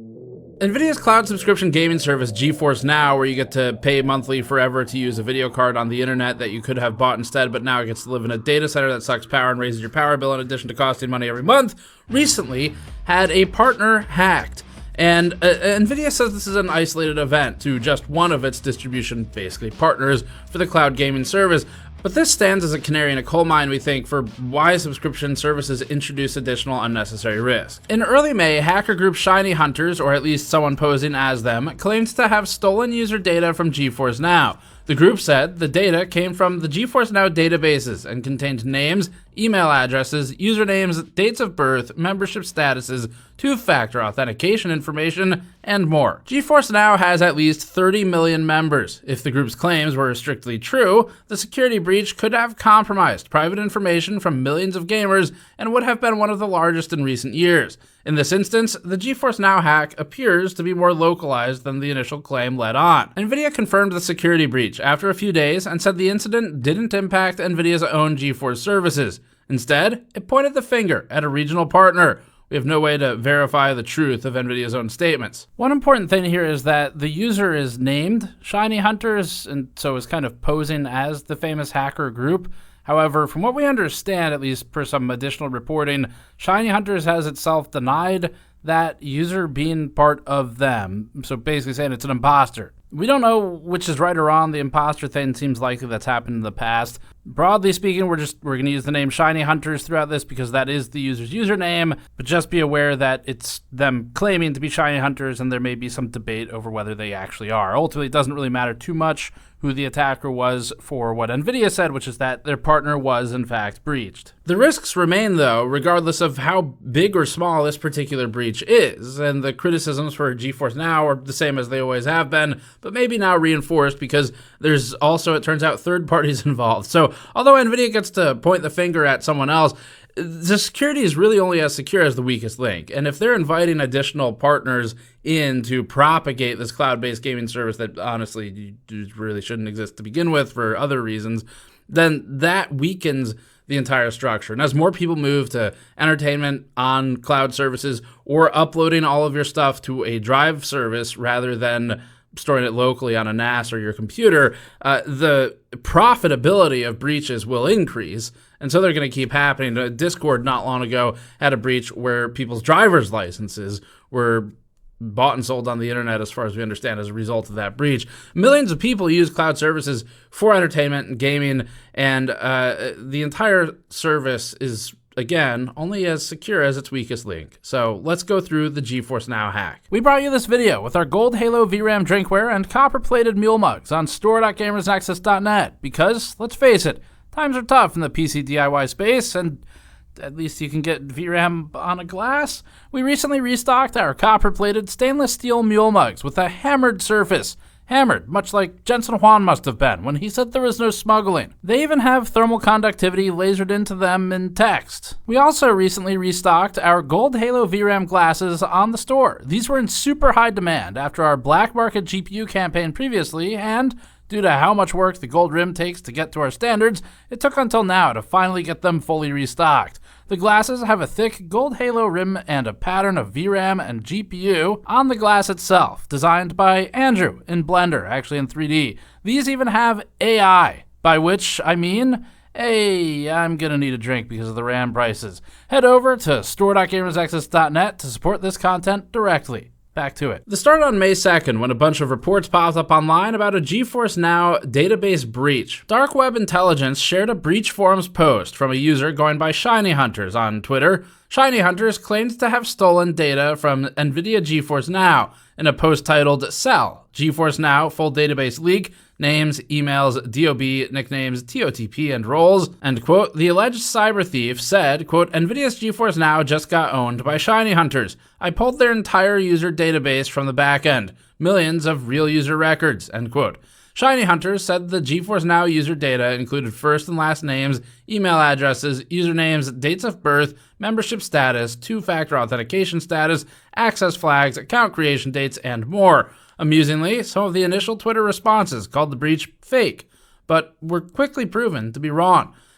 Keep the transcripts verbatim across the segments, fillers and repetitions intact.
NVIDIA's cloud subscription gaming service GeForce Now, where you get to pay monthly forever to use a video card on the internet that you could have bought instead, but now it gets to live in a data center that sucks power and raises your power bill in addition to costing money every month, recently had a partner hacked. And uh, NVIDIA says this is an isolated event to just one of its distribution, basically, partners for the cloud gaming service. But this stands as a canary in a coal mine, we think, for why subscription services introduce additional unnecessary risk. In early May, hacker group Shiny Hunters, or at least someone posing as them, claimed to have stolen user data from GeForce Now. The group said the data came from the GeForce Now databases and contained names, email addresses, usernames, dates of birth, membership statuses, two-factor authentication information, and more. GeForce Now has at least thirty million members. If the group's claims were strictly true, the security breach could have compromised private information from millions of gamers and would have been one of the largest in recent years. In this instance, the GeForce Now hack appears to be more localized than the initial claim led on. NVIDIA confirmed the security breach after a few days and said the incident didn't impact NVIDIA's own GeForce services. Instead, it pointed the finger at a regional partner. We have no way to verify the truth of NVIDIA's own statements. One important thing here is that the user is named Shiny Hunters, and so is kind of posing as the famous hacker group. However, from what we understand, at least per some additional reporting, Shiny Hunters has itself denied that user being part of them. So basically saying it's an imposter. We don't know which is right or wrong. The imposter thing seems likely that's happened in the past. Broadly speaking, we're just we're going to use the name Shiny Hunters throughout this because that is the user's username, but just be aware that it's them claiming to be Shiny Hunters and there may be some debate over whether they actually are. Ultimately, it doesn't really matter too much who the attacker was for what NVIDIA said, which is that their partner was in fact breached. The risks remain, though, regardless of how big or small this particular breach is, and the criticisms for GeForce Now are the same as they always have been, but maybe now reinforced because there's also, it turns out, third parties involved. So although NVIDIA gets to point the finger at someone else, the security is really only as secure as the weakest link. And if they're inviting additional partners in to propagate this cloud-based gaming service that honestly really shouldn't exist to begin with for other reasons, then that weakens the entire structure. And as more people move to entertainment on cloud services or uploading all of your stuff to a drive service rather than storing it locally on a N A S or your computer, uh, the profitability of breaches will increase. And so they're going to keep happening. Discord not long ago had a breach where people's driver's licenses were bought and sold on the internet, as far as we understand, as a result of that breach. Millions of people use cloud services for entertainment and gaming, and uh, the entire service is, again, only as secure as its weakest link. So let's go through the GeForce Now hack. We brought you this video with our gold Halo V RAM drinkware and copper-plated mule mugs on store dot gamers nexus dot net because, let's face it, times are tough in the P C D I Y space, and at least you can get V RAM on a glass. We recently restocked our copper-plated stainless steel mule mugs with a hammered surface. Hammered, much like Jensen Huang must have been when he said there was no smuggling. They even have thermal conductivity lasered into them in text. We also recently restocked our gold Halo V RAM glasses on the store. These were in super high demand after our black market G P U campaign previously, and due to how much work the gold rim takes to get to our standards, it took until now to finally get them fully restocked. The glasses have a thick gold halo rim and a pattern of V RAM and G P U on the glass itself, designed by Andrew in Blender, actually in three D. These even have A I, by which I mean, hey, I'm gonna need a drink because of the RAM prices. Head over to store dot gamers nexus dot net to support this content directly. Back to it. This started on May second when a bunch of reports popped up online about a GeForce Now database breach. Dark Web Intelligence shared a breach forums post from a user going by Shiny Hunters on Twitter. Shiny Hunters claimed to have stolen data from NVIDIA GeForce Now in a post titled Sell, GeForce Now Full Database Leak, Names, Emails, D O B, Nicknames, T O T P, and Roles. And, quote, the alleged cyber thief said, quote, NVIDIA's GeForce Now just got owned by Shiny Hunters. I pulled their entire user database from the back end. Millions of real user records, end quote. Shiny Hunters said the GeForce Now user data included first and last names, email addresses, usernames, dates of birth, membership status, two-factor authentication status, access flags, account creation dates, and more. Amusingly, some of the initial Twitter responses called the breach fake, but were quickly proven to be wrong.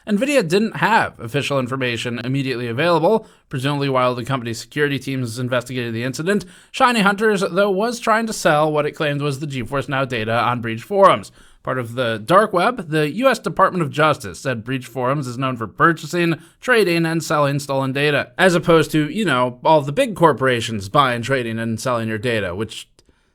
NVIDIA didn't have official information immediately available, presumably while the company's security teams investigated the incident. Shiny Hunters, though, was trying to sell what it claimed was the GeForce Now data on breach forums. Part of the dark web, the U S Department of Justice said breach forums is known for purchasing, trading, and selling stolen data, as opposed to, you know, all the big corporations buying, trading, and selling your data, which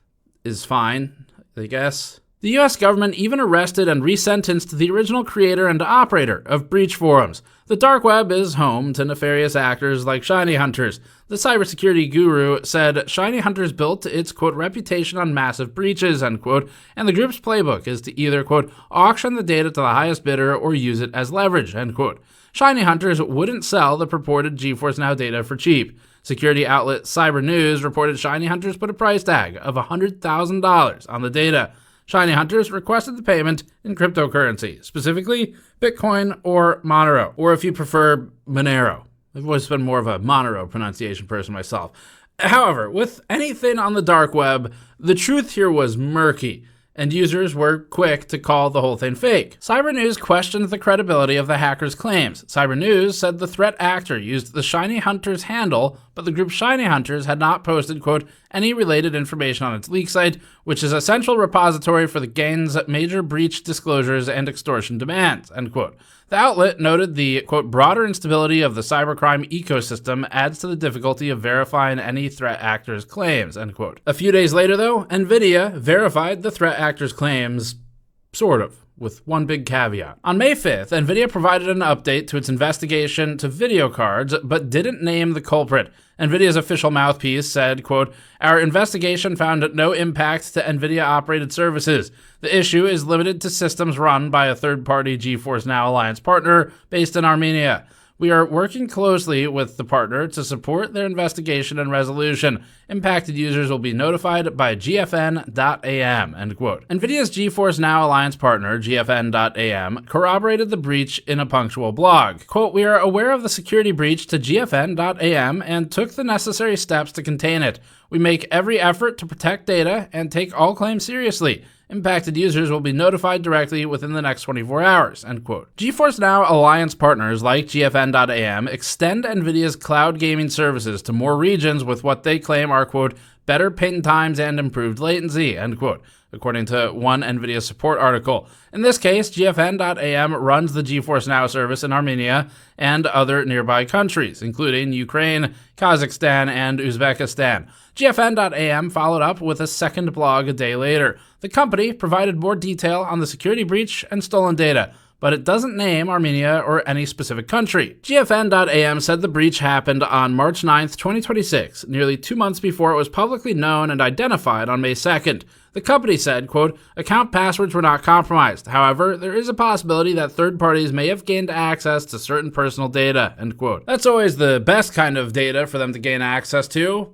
is fine, I guess. The U S government even arrested and resentenced the original creator and operator of breach forums. The dark web is home to nefarious actors like Shiny Hunters. The cybersecurity guru said Shiny Hunters built its, quote, reputation on massive breaches, end quote, and the group's playbook is to either, quote, auction the data to the highest bidder or use it as leverage, end quote. Shiny Hunters wouldn't sell the purported GeForce Now data for cheap. Security outlet Cyber News reported Shiny Hunters put a price tag of one hundred thousand dollars on the data. Shiny Hunters requested the payment in cryptocurrency, specifically Bitcoin or Monero, or if you prefer, Monero. I've always been more of a Monero pronunciation person myself. However, with anything on the dark web, the truth here was murky, and users were quick to call the whole thing fake. Cyber News questioned the credibility of the hackers' claims. Cyber News said the threat actor used the Shiny Hunters handle, but the group Shiny Hunters had not posted, quote, any related information on its leak site, which is a central repository for the gang's major breach disclosures and extortion demands, end quote. The outlet noted the, quote, broader instability of the cybercrime ecosystem adds to the difficulty of verifying any threat actor's claims, end quote. A few days later, though, NVIDIA verified the threat actor's claims, sort of, with one big caveat. On May fifth, NVIDIA provided an update to its investigation to video cards, but didn't name the culprit. NVIDIA's official mouthpiece said, quote, our investigation found no impact to NVIDIA-operated services. The issue is limited to systems run by a third-party GeForce Now Alliance partner based in Armenia. We are working closely with the partner to support their investigation and resolution. Impacted users will be notified by G F N dot A M, end quote. NVIDIA's GeForce Now Alliance partner, G F N dot A M, corroborated the breach in a punctual blog. Quote, we are aware of the security breach to G F N dot A M and took the necessary steps to contain it. We make every effort to protect data and take all claims seriously. Impacted users will be notified directly within the next twenty-four hours, end quote. GeForce Now Alliance partners like G F N dot A M extend NVIDIA's cloud gaming services to more regions with what they claim are, quote, better ping times and improved latency, end quote, according to one NVIDIA support article. In this case, G F N dot A M runs the GeForce Now service in Armenia and other nearby countries, including Ukraine, Kazakhstan, and Uzbekistan. G F N dot A M followed up with a second blog a day later. The company provided more detail on the security breach and stolen data, but it doesn't name Armenia or any specific country. G F N dot A M said the breach happened on March ninth, twenty twenty-six, nearly two months before it was publicly known and identified on May second. The company said, quote, account passwords were not compromised. However, there is a possibility that third parties may have gained access to certain personal data, end quote. That's always the best kind of data for them to gain access to.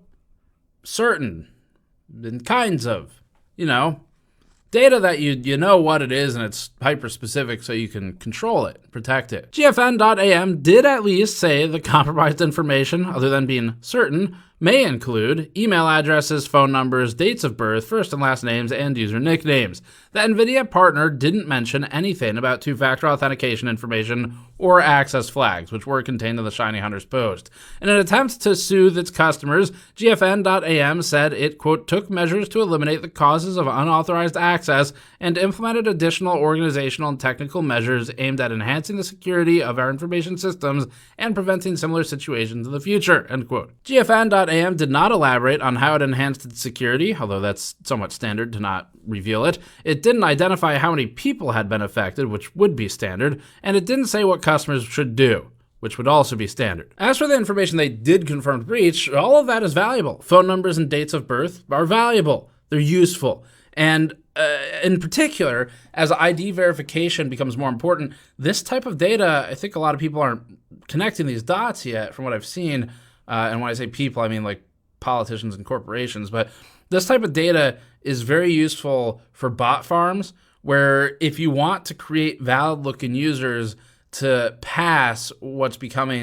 Certain and kinds of, you know, data that you you know what it is and it's hyper-specific so you can control it, protect it. G F N dot A M did at least say the compromised information, other than being certain, may include email addresses, phone numbers, dates of birth, first and last names, and user nicknames. The NVIDIA partner didn't mention anything about two-factor authentication information or access flags, which were contained in the Shiny Hunters post. In an attempt to soothe its customers, G F N dot A M said it, quote, took measures to eliminate the causes of unauthorized access and implemented additional organizational and technical measures aimed at enhancing the security of our information systems and preventing similar situations in the future, end quote. G F N dot A M did not elaborate on how it enhanced its security, although that's somewhat standard to not reveal it. It didn't identify how many people had been affected, which would be standard, and it didn't say what customers should do, which would also be standard. As for the information they did confirm to breach, all of that is valuable. Phone numbers and dates of birth are valuable. They're useful. And uh, in particular, as I D verification becomes more important, this type of data, I think a lot of people aren't connecting these dots yet from what I've seen. Uh, and when I say people, I mean like politicians and corporations. But this type of data is very useful for bot farms, where if you want to create valid-looking users to pass what's becoming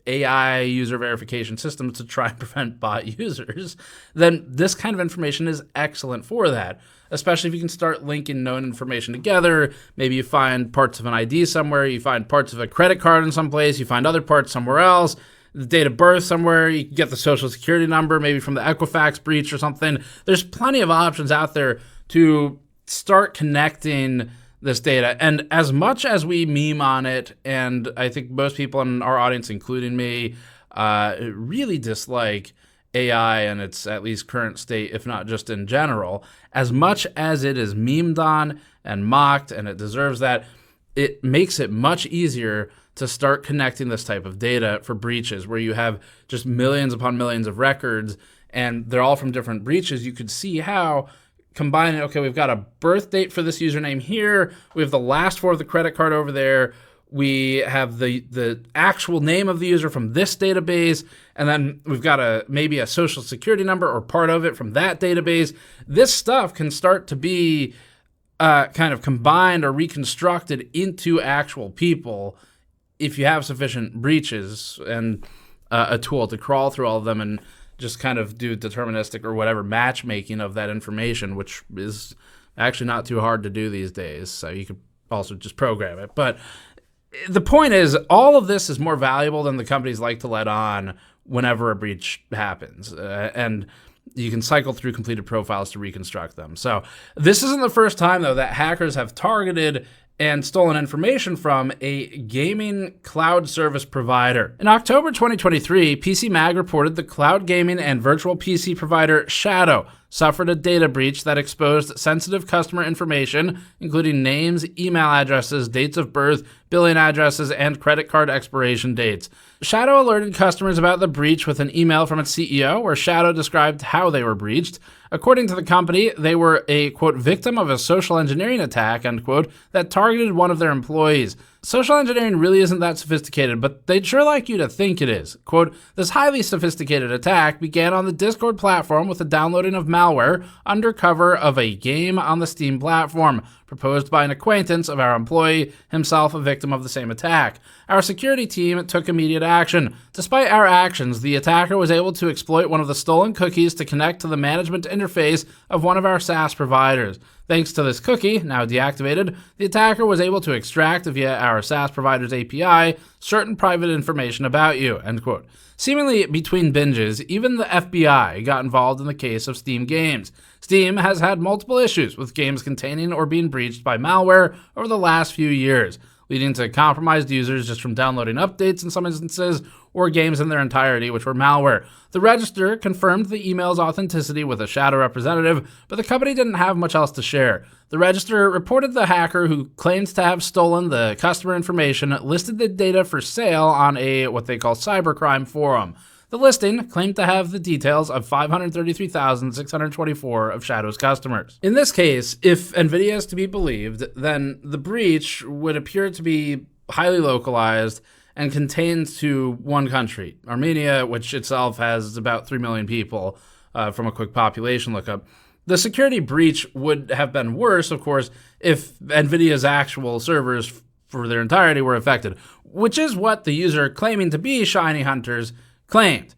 A I user verification systems to try and prevent bot users, then this kind of information is excellent for that, especially if you can start linking known information together. Maybe you find parts of an I D somewhere, you find parts of a credit card in some place, you find other parts somewhere else, the date of birth somewhere, you can get the social security number, maybe from the Equifax breach or something. There's plenty of options out there to start connecting this data. And as much as we meme on it, and I think most people in our audience, including me, uh, really dislike A I and its at least current state, if not just in general, as much as it is memed on and mocked, and it deserves that, it makes it much easier to start connecting this type of data for breaches where you have just millions upon millions of records and they're all from different breaches. You could see how combining, okay, we've got a birth date for this username here, we have the last four of the credit card over there, we have the the actual name of the user from this database, and then we've got a maybe a social security number or part of it from that database. This stuff can start to be uh, kind of combined or reconstructed into actual people if you have sufficient breaches and uh, a tool to crawl through all of them and just kind of do deterministic or whatever matchmaking of that information, which is actually not too hard to do these days. So you could also just program it. But the point is, all of this is more valuable than the companies like to let on whenever a breach happens. Uh, and you can cycle through completed profiles to reconstruct them. So this isn't the first time, though, that hackers have targeted and stolen information from a gaming cloud service provider. In October twenty twenty-three, P C Mag reported the cloud gaming and virtual P C provider Shadow suffered a data breach that exposed sensitive customer information, including names, email addresses, dates of birth, billing addresses, and credit card expiration dates. Shadow alerted customers about the breach with an email from its C E O, where Shadow described how they were breached. According to the company, they were a, quote, victim of a social engineering attack, end quote, that targeted one of their employees. Social engineering really isn't that sophisticated, but they'd sure like you to think it is. Quote, this highly sophisticated attack began on the Discord platform with the downloading of malware under cover of a game on the Steam platform, proposed by an acquaintance of our employee, himself a victim of the same attack. Our security team took immediate action. Despite our actions, the attacker was able to exploit one of the stolen cookies to connect to the management interface of one of our SaaS providers. Thanks to this cookie, now deactivated, the attacker was able to extract via our SaaS provider's A P I certain private information about you, end quote. Seemingly between binges, even the F B I got involved in the case of Steam games. Steam has had multiple issues with games containing or being breached by malware over the last few years, leading to compromised users just from downloading updates in some instances, or games in their entirety which were malware. The Register confirmed the email's authenticity with a Shadow representative, but the company didn't have much else to share. The Register reported the hacker, who claims to have stolen the customer information, listed the data for sale on a what they call cybercrime forum. The listing claimed to have the details of five hundred thirty-three thousand six hundred twenty-four of Shadow's customers. In this case, if NVIDIA is to be believed, then the breach would appear to be highly localized and contains to one country, Armenia, which itself has about three million people uh, from a quick population lookup. The security breach would have been worse, of course, if NVIDIA's actual servers for their entirety were affected, which is what the user claiming to be Shiny Hunters claimed.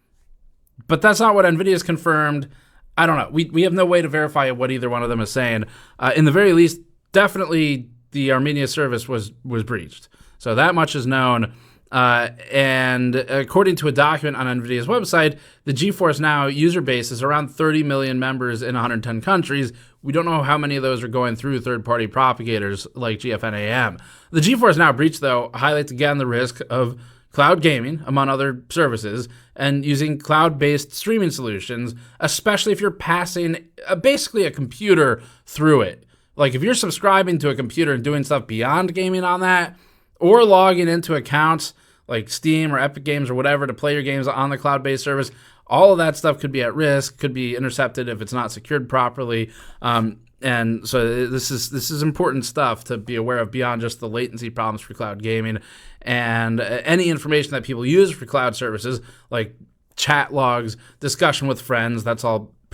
But that's not what NVIDIA's confirmed. I don't know. We we have no way to verify what either one of them is saying. Uh, in the very least, definitely the Armenia service was was breached. So that much is known. Uh, and according to a document on NVIDIA's website, the GeForce Now user base is around thirty million members in one hundred ten countries. We don't know how many of those are going through third-party propagators like G F N A M. The GeForce Now breach, though, highlights again the risk of cloud gaming, among other services, and using cloud-based streaming solutions, especially if you're passing a, basically a computer through it. Like if you're subscribing to a computer and doing stuff beyond gaming on that, or logging into accounts like Steam or Epic Games or whatever to play your games on the cloud-based service, all of that stuff could be at risk, could be intercepted if it's not secured properly. Um, and so this is this is important stuff to be aware of beyond just the latency problems for cloud gaming. And any information that people use for cloud services, like chat logs, discussion with friends, that's all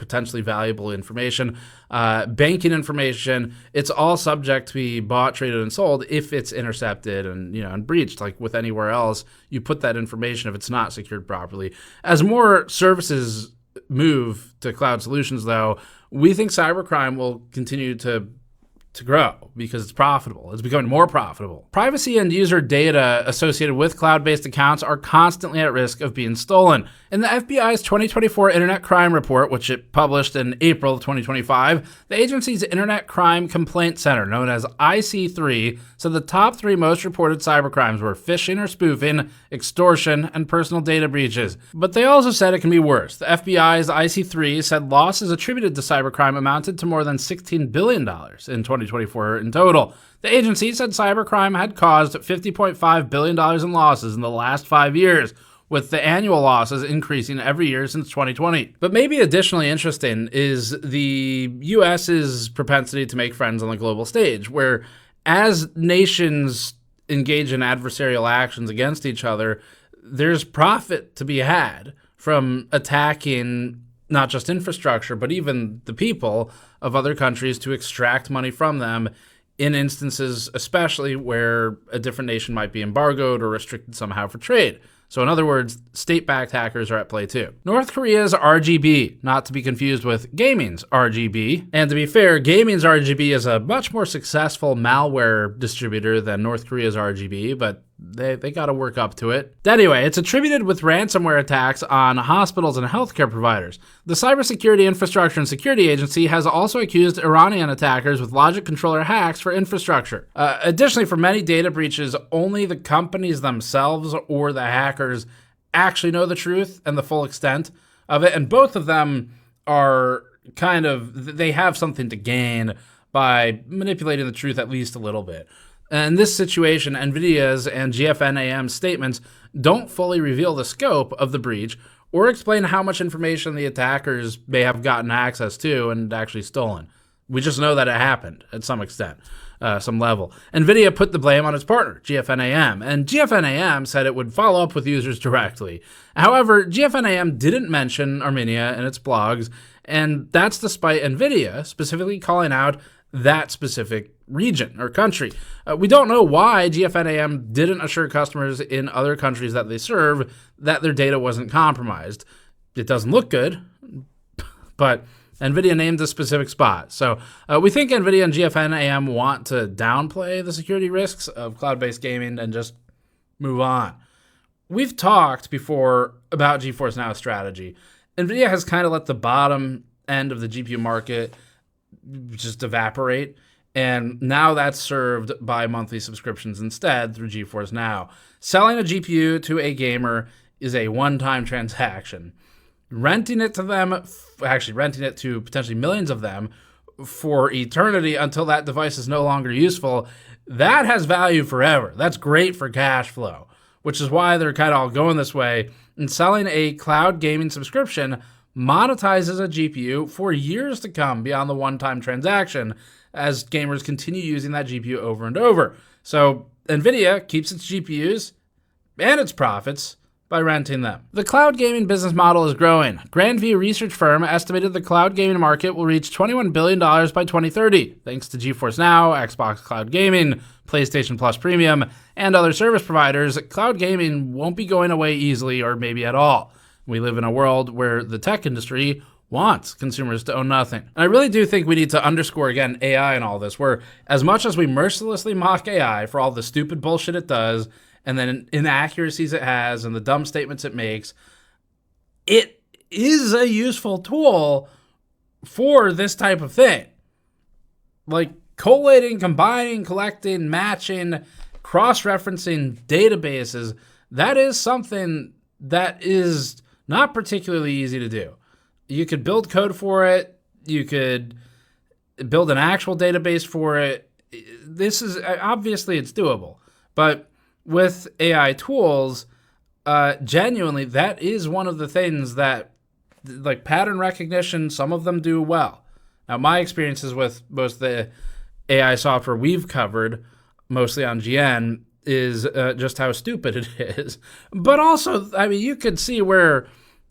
potentially valuable information, uh, banking information. It's all subject to be bought, traded, and sold if it's intercepted and, you know, and breached. Like with anywhere else, you put that information if it's not secured properly. As more services move to cloud solutions, though, we think cybercrime will continue to to grow because it's profitable. It's becoming more profitable. Privacy and user data associated with cloud-based accounts are constantly at risk of being stolen. In the F B I's twenty twenty-four Internet Crime Report, which it published in April of twenty twenty-five, the agency's Internet Crime Complaint Center, known as I C three, said the top three most reported cybercrimes were phishing or spoofing, extortion, and personal data breaches. But they also said it can be worse. The F B I's I C three said losses attributed to cybercrime amounted to more than sixteen billion dollars in twenty twenty-four in total. The agency said cybercrime had caused fifty point five billion dollars in losses in the last five years, with the annual losses increasing every year since twenty twenty. But maybe additionally interesting is the U S's propensity to make friends on the global stage, where as nations engage in adversarial actions against each other, there's profit to be had from attacking not just infrastructure, but even the people of other countries to extract money from them in instances, especially where a different nation might be embargoed or restricted somehow for trade. So in other words, state-backed hackers are at play too. North Korea's R G B, not to be confused with gaming's R G B. And to be fair, gaming's R G B is a much more successful malware distributor than North Korea's R G B, but they, they got to work up to it. Anyway, it's attributed with ransomware attacks on hospitals and healthcare providers. The Cybersecurity Infrastructure and Security Agency has also accused Iranian attackers with logic controller hacks for infrastructure. Uh, additionally, for many data breaches, only the companies themselves or the hackers actually know the truth and the full extent of it, and both of them are kind of, they have something to gain by manipulating the truth at least a little bit. In this situation, NVIDIA's and G F N A M's statements don't fully reveal the scope of the breach or explain how much information the attackers may have gotten access to and actually stolen. We just know that it happened at some extent, uh, some level. NVIDIA put the blame on its partner, G F N A M, and G F N A M said it would follow up with users directly. However, G F N A M didn't mention Armenia in its blogs, and that's despite NVIDIA specifically calling out that specific region or country. Uh, we don't know why G F N A M didn't assure customers in other countries that they serve that their data wasn't compromised. It doesn't look good, but NVIDIA named a specific spot. So uh, we think NVIDIA and G F N A M want to downplay the security risks of cloud-based gaming and just move on. We've talked before about GeForce Now's strategy. NVIDIA has kind of let the bottom end of the G P U market just evaporate, and now that's served by monthly subscriptions instead through GeForce Now. Selling a G P U to a gamer is a one-time transaction. Renting it to them, actually renting it to potentially millions of them for eternity until that device is no longer useful, that has value forever. That's great for cash flow, which is why they're kind of all going this way. And selling a cloud gaming subscription monetizes a G P U for years to come beyond the one-time transaction as gamers continue using that G P U over and over. So NVIDIA keeps its G P Us and its profits by renting them. The cloud gaming business model is growing. Grand View research firm estimated the cloud gaming market will reach twenty-one billion dollars by twenty thirty, thanks to GeForce Now, Xbox Cloud Gaming, PlayStation Plus Premium, and other service providers. Cloud gaming won't be going away easily or maybe at all. We live in a world where the tech industry wants consumers to own nothing. And I really do think we need to underscore, again, A I and all this, where as much as we mercilessly mock A I for all the stupid bullshit it does, and then inaccuracies it has, and the dumb statements it makes, it is a useful tool for this type of thing. Like collating, combining, collecting, matching, cross-referencing databases, that is something that is not particularly easy to do. You could build code for it. You could build an actual database for it. This is, obviously it's doable. But with A I tools, uh, genuinely, that is one of the things that, like pattern recognition, some of them do well. Now, my experiences with most of the A I software we've covered, mostly on G N, is uh, just how stupid it is. But also, I mean, you could see where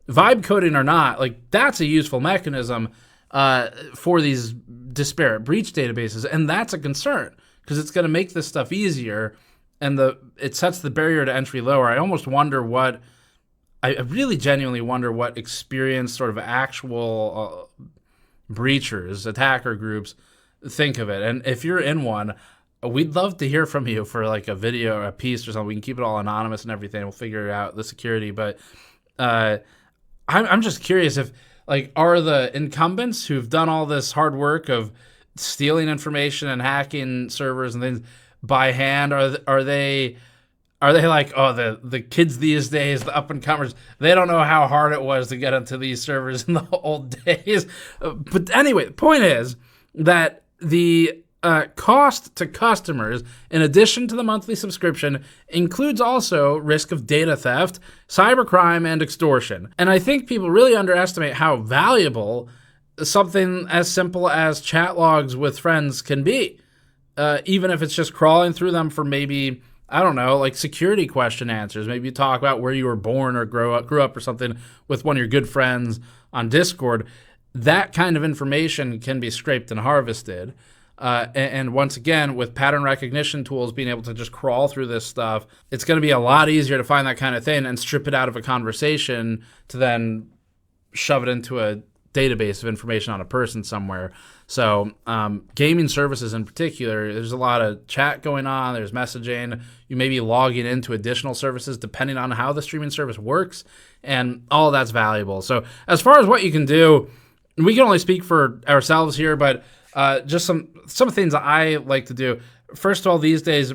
vibe coding or not, like that's a useful mechanism uh, for these disparate breach databases, and that's a concern because it's going to make this stuff easier, and the it sets the barrier to entry lower. I almost wonder what I really genuinely wonder what experienced sort of actual uh, breachers, attacker groups think of it. And if you're in one, we'd love to hear from you for like a video or a piece or something. We can keep it all anonymous and everything. We'll figure out the security. But uh, I'm, I'm just curious if, like, are the incumbents who've done all this hard work of stealing information and hacking servers and things by hand, are are they... Are they like, oh, the, the kids these days, the up-and-comers, they don't know how hard it was to get into these servers in the old days. But anyway, the point is that the uh, cost to customers, in addition to the monthly subscription, includes also risk of data theft, cybercrime, and extortion. And I think people really underestimate how valuable something as simple as chat logs with friends can be, uh, even if it's just crawling through them for maybe... I don't know, like security question answers. Maybe you talk about where you were born or grow up, grew up or something with one of your good friends on Discord. That kind of information can be scraped and harvested. Uh, and, and once again, with pattern recognition tools being able to just crawl through this stuff, it's going to be a lot easier to find that kind of thing and strip it out of a conversation to then shove it into a database of information on a person somewhere. So um, gaming services in particular, there's a lot of chat going on, there's messaging, you may be logging into additional services depending on how the streaming service works, and all of that's valuable. So as far as what you can do, we can only speak for ourselves here, but uh, just some, some things that I like to do. First of all, these days,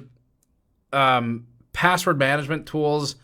um, password management tools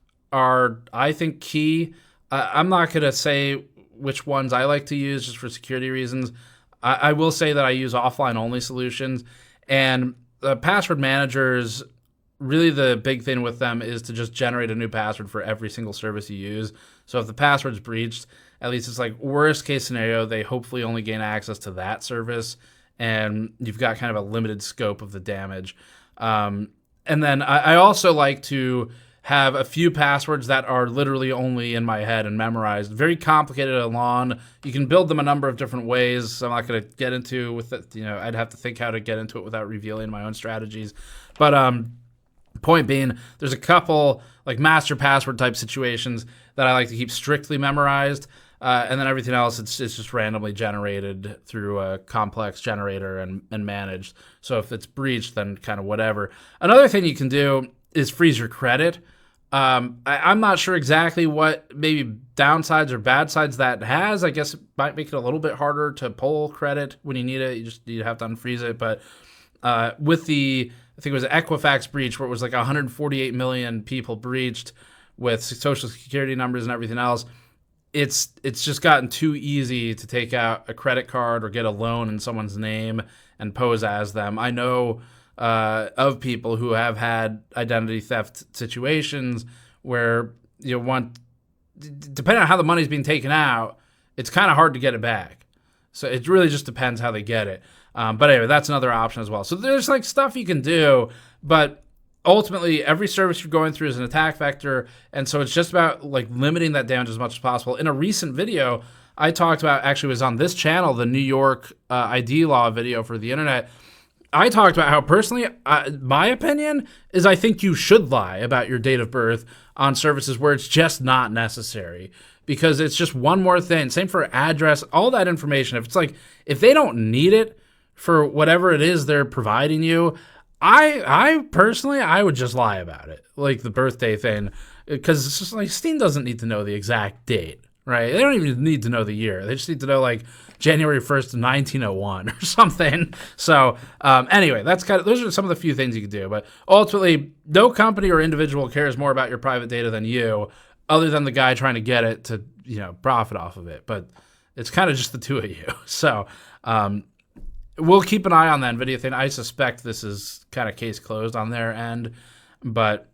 are, I think, key. Uh, I'm not going to say which ones I like to use just for security reasons. I, I will say that I use offline only solutions, and the password managers, really the big thing with them is to just generate a new password for every single service you use. So if the password's breached, at least it's like worst case scenario, they hopefully only gain access to that service, and you've got kind of a limited scope of the damage. Um, and then I, I also like to have a few passwords that are literally only in my head and memorized. Very complicated and long. You can build them a number of different ways. I'm not going to get into with it. You know, I'd have to think how to get into it without revealing my own strategies. But um, point being, there's a couple like master password type situations that I like to keep strictly memorized. Uh, and then everything else, it's, it's just randomly generated through a complex generator and, and managed. So if it's breached, then kind of whatever. Another thing you can do is freeze your credit. Um, I, I'm not sure exactly what maybe downsides or bad sides that has. I guess it might make it a little bit harder to pull credit when you need it. You just you have to unfreeze it. But uh, with the, I think it was an Equifax breach where it was like one hundred forty-eight million people breached with social security numbers and everything else. It's it's just gotten too easy to take out a credit card or get a loan in someone's name and pose as them. I know Uh, of people who have had identity theft situations where you want, depending on how the money's being taken out, it's kind of hard to get it back. So it really just depends how they get it. Um, but anyway, that's another option as well. So there's like stuff you can do, but ultimately every service you're going through is an attack vector. And so it's just about like limiting that damage as much as possible. In a recent video, I talked about, actually it was on this channel, the New York uh, I D law video for the internet. I talked about how personally, uh, my opinion is I think you should lie about your date of birth on services where it's just not necessary, because it's just one more thing. Same for address, all that information. If it's like, if they don't need it for whatever it is they're providing you, I I personally, I would just lie about it. Like the birthday thing, because it's just like Steam doesn't need to know the exact date, right? They don't even need to know the year. They just need to know like January first, nineteen oh one or something. So um, anyway, that's kind of, those are some of the few things you can do. But ultimately, no company or individual cares more about your private data than you, other than the guy trying to get it to, you know, profit off of it. But it's kind of just the two of you. So um, we'll keep an eye on that NVIDIA thing. I suspect this is kind of case closed on their end, but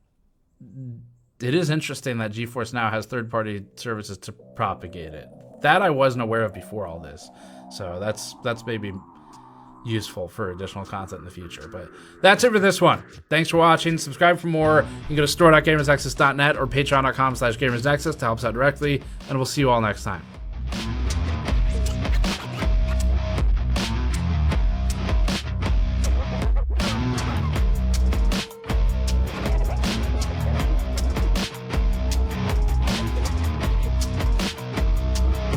it is interesting that GeForce Now has third-party services to propagate it. That I wasn't aware of before all this. So that's that's maybe useful for additional content in the future. But that's it for this one. Thanks for watching. Subscribe for more. You can go to store dot gamersnexus dot net or patreon dot com slash gamersnexus to help us out directly, and we'll see you all next time.